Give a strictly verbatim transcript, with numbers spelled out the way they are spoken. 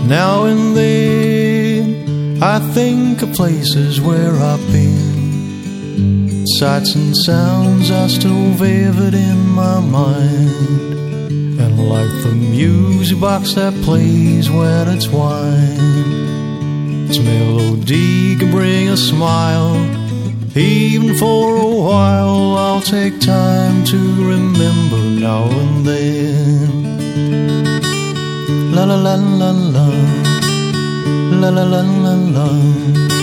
Now and then I think of places where I've been. Sights and sounds are still vivid in my mind, and like the music box that plays when it's wine, its melody can bring a smile. Even for a while I'll take time to remember now and then. La la la la la, la la la la la.